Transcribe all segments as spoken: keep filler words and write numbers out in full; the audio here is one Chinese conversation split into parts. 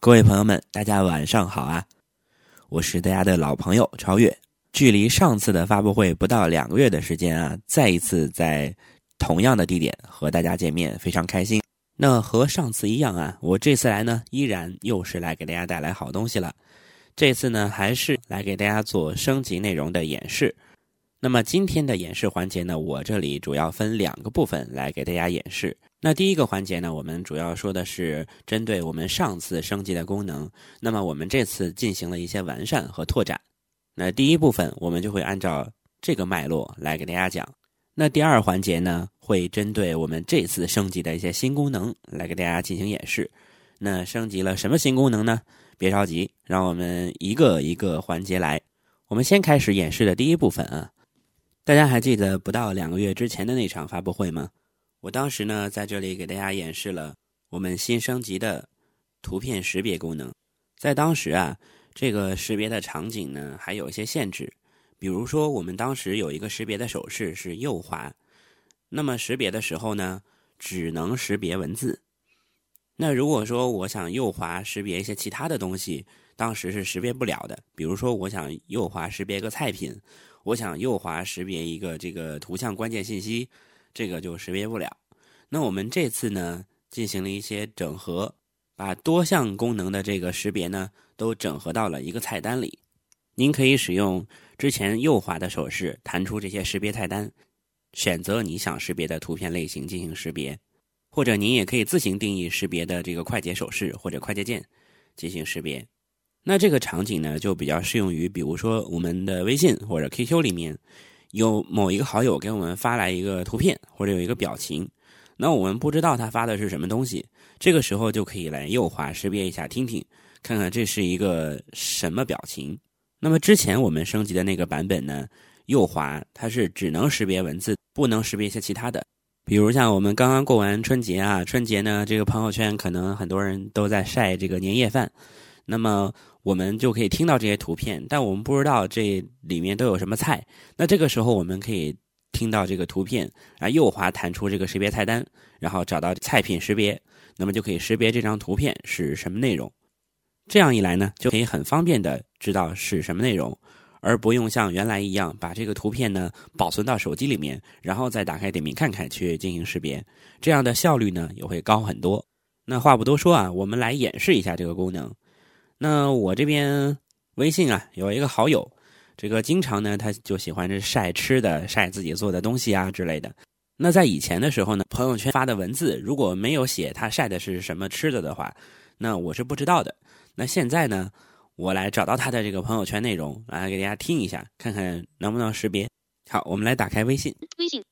各位朋友们，大家晚上好啊！我是大家的老朋友超越。距离上次的发布会不到两个月的时间啊，再一次在同样的地点和大家见面，非常开心。那和上次一样啊，我这次来呢，依然又是来给大家带来好东西了。这次呢，还是来给大家做升级内容的演示。那么今天的演示环节呢，我这里主要分两个部分来给大家演示。那第一个环节呢，我们主要说的是针对我们上次升级的功能，那么我们这次进行了一些完善和拓展。那第一部分我们就会按照这个脉络来给大家讲。那第二环节呢，会针对我们这次升级的一些新功能来给大家进行演示。那升级了什么新功能呢？别着急，让我们一个一个环节来。我们先开始演示的第一部分啊。大家还记得不到两个月之前的那场发布会吗？我当时呢，在这里给大家演示了我们新升级的图片识别功能。在当时啊，这个识别的场景呢，还有一些限制。比如说，我们当时有一个识别的手势是右滑，那么识别的时候呢，只能识别文字。那如果说我想右滑识别一些其他的东西，当时是识别不了的。比如说，我想右滑识别一个菜品，我想右滑识别一个这个图像关键信息，这个就识别不了。那我们这次呢，进行了一些整合，把多项功能的这个识别呢，都整合到了一个菜单里。您可以使用之前右滑的手势弹出这些识别菜单，选择你想识别的图片类型进行识别，或者您也可以自行定义识别的这个快捷手势或者快捷键进行识别。那这个场景呢，就比较适用于比如说我们的微信或者 Q Q 里面有某一个好友给我们发来一个图片或者有一个表情，那我们不知道他发的是什么东西，这个时候就可以来右滑识别一下听听，看看这是一个什么表情。那么之前我们升级的那个版本呢，右滑它是只能识别文字，不能识别一些其他的。比如像我们刚刚过完春节啊，春节呢这个朋友圈可能很多人都在晒这个年夜饭，那么我们就可以听到这些图片，但我们不知道这里面都有什么菜。那这个时候我们可以听到这个图片，啊，右滑弹出这个识别菜单，然后找到菜品识别，那么就可以识别这张图片是什么内容。这样一来呢，就可以很方便的知道是什么内容，而不用像原来一样把这个图片呢保存到手机里面，然后再打开点评看看去进行识别，这样的效率呢也会高很多。那话不多说啊，我们来演示一下这个功能。那我这边微信啊有一个好友，这个经常呢他就喜欢是晒吃的，晒自己做的东西啊之类的。那在以前的时候呢，朋友圈发的文字如果没有写他晒的是什么吃的的话，那我是不知道的。那现在呢，我来找到他的这个朋友圈内容，来给大家听一下，看看能不能识别。好，我们来打开微信。 微信，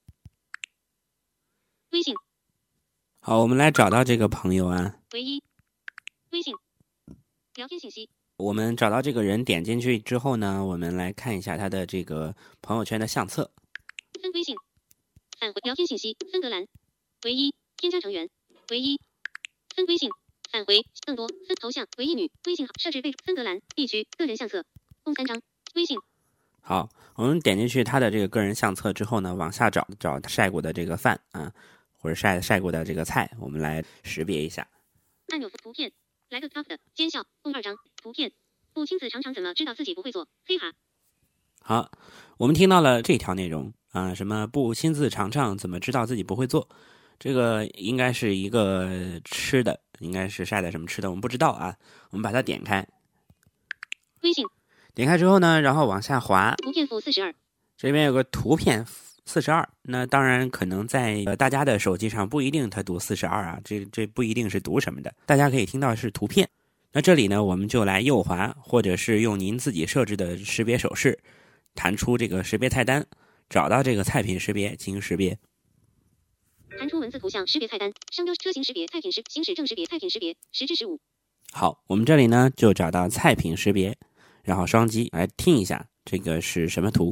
微信。 好，我们来找到这个朋友啊。 唯一，微信，聊天信息。 我们找到这个人，点进去之后呢，我们来看一下他的这个朋友圈的相册。 分微信，返回聊天信息，分隔栏，唯一，添加成员，唯一，分微信。返回更多分头像唯一女微信号设置备注分隔栏地区个人相册共三张微信。好， 我们点进去他的这个个人相册之后呢，往下找找晒过的这个饭啊，或者晒晒过的这个菜，我们来识别一下。 按钮图片来个 top 的奸笑共二张图片。父亲子常常怎么知道自己不会做？嘿哈。 好，我们听到了这条内容啊，什么不亲自尝尝怎么知道自己不会做？这个应该是一个吃的，应该是晒的什么吃的，我们不知道啊。我们把它点开， 微信点开之后呢，然后往下滑， 图片负四十二， 这边有个图片四十二。那当然可能在、呃、大家的手机上不一定它读四十二啊，这这不一定是读什么的，大家可以听到是图片。那这里呢，我们就来右滑，或者是用您自己设置的识别手势，弹出这个识别菜单，找到这个菜品识别进行识别。 弹出文字图像识别菜单，声优车型识别菜品识行驶证识别菜品识别十至十五。 好，我们这里呢就找到菜品识别，然后双击来听一下这个是什么图。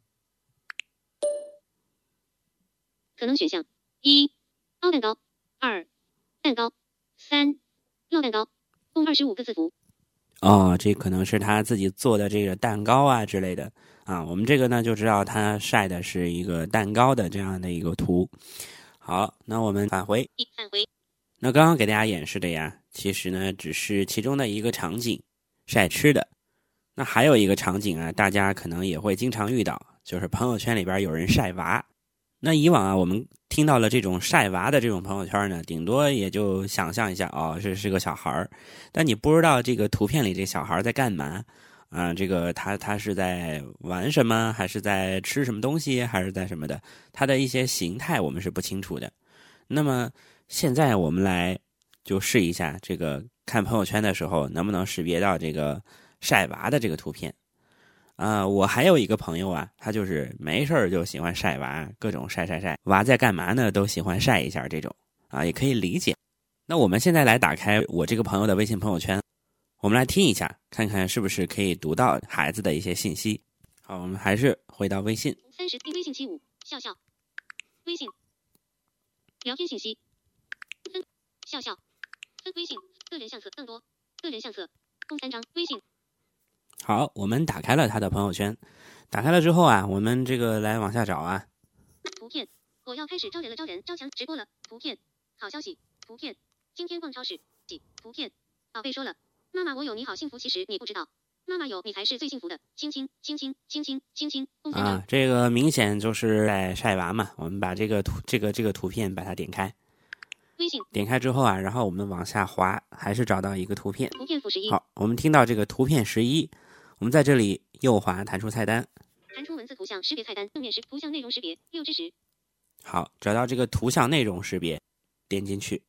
可能选项：一、凹蛋糕；二、蛋糕；三、肉蛋糕，共二十五个字符。 哦，这可能是他自己做的这个蛋糕啊之类的啊。我们这个呢就知道他晒的是一个蛋糕的这样的一个图。好，那我们返回。 一返回。 那刚刚给大家演示的呀， 其实呢只是其中的一个场景，晒吃的。那还有一个场景啊，大家可能也会经常遇到，就是朋友圈里边有人晒娃。那以往啊，我们听到了这种晒娃的这种朋友圈呢，顶多也就想象一下，哦，这是个小孩儿，但你不知道这个图片里这小孩在干嘛啊？这个他他是在玩什么，还是在吃什么东西，还是在什么的？他的一些形态我们是不清楚的。那么现在我们来就试一下，这个看朋友圈的时候能不能识别到这个晒娃的这个图片。啊、呃，我还有一个朋友啊，他就是没事就喜欢晒娃，各种晒晒晒。娃在干嘛呢？都喜欢晒一下这种啊，也可以理解。那我们现在来打开我这个朋友的微信朋友圈，我们来听一下，看看是不是可以读到孩子的一些信息。好，我们还是回到微信。 三十，微信七五，笑笑，微信，聊天信息，分，笑笑，分微信，个人相册更多，个人相册，共三张，微信。 好，我们打开了他的朋友圈，打开了之后啊，我们这个来往下找啊。 图片，我要开始招人了，招人，招强直播了。图片，好消息。图片，今天逛超市。图片，宝贝说了，妈妈我有你好幸福，其实你不知道，妈妈有你才是最幸福的。亲亲亲亲亲亲亲亲，共三张。 啊，这个明显就是在晒娃嘛。我们把这个图这个这个图片把它点开。 微信点开之后啊，然后我们往下滑，还是找到一个图片。 图片负十一。 好，我们听到这个图片十一。我们在这里右滑弹出菜单， 弹出文字图像识别菜单，正面识图像内容识别六之十。 好，找到这个图像内容识别，点进去。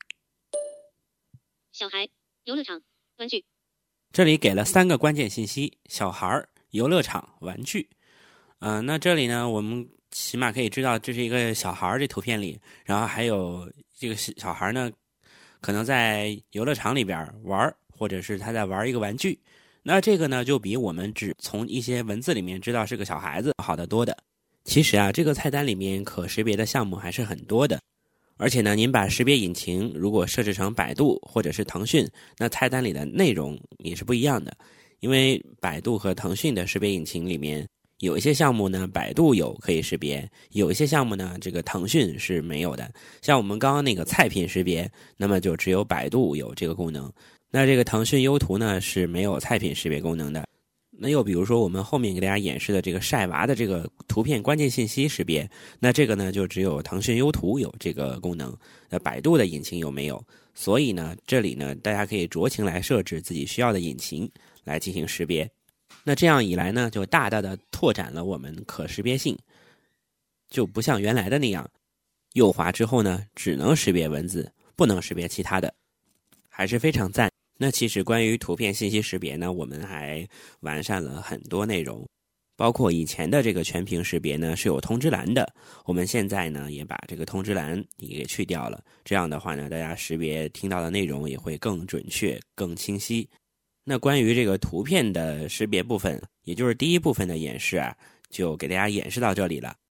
小孩，游乐场，玩具。 这里给了三个关键信息：小孩、游乐场、玩具。嗯、呃，那这里呢，我们起码可以知道这是一个小孩这图片里，然后还有这个小孩呢，可能在游乐场里边玩，或者是他在玩一个玩具。那这个呢，就比我们只从一些文字里面知道是个小孩子好得多的。其实啊，这个菜单里面可识别的项目还是很多的。而且呢，您把识别引擎如果设置成百度或者是腾讯，那菜单里的内容也是不一样的。因为百度和腾讯的识别引擎里面有一些项目呢，百度有可以识别，有一些项目呢，这个腾讯是没有的。像我们刚刚那个菜品识别，那么就只有百度有这个功能。那这个腾讯优图呢是没有菜品识别功能的。那又比如说我们后面给大家演示的这个晒娃的这个图片关键信息识别，那这个呢就只有腾讯优图有这个功能，那百度的引擎有没有？所以呢这里呢大家可以酌情来设置自己需要的引擎来进行识别。那这样一来呢，就大大的拓展了我们可识别性，就不像原来的那样，右滑之后呢只能识别文字，不能识别其他的，还是非常赞。那其实关于图片信息识别呢，我们还完善了很多内容，包括以前的这个全屏识别呢是有通知栏的，我们现在呢也把这个通知栏也给去掉了。这样的话呢，大家识别听到的内容也会更准确、更清晰。那关于这个图片的识别部分，也就是第一部分的演示啊，就给大家演示到这里了。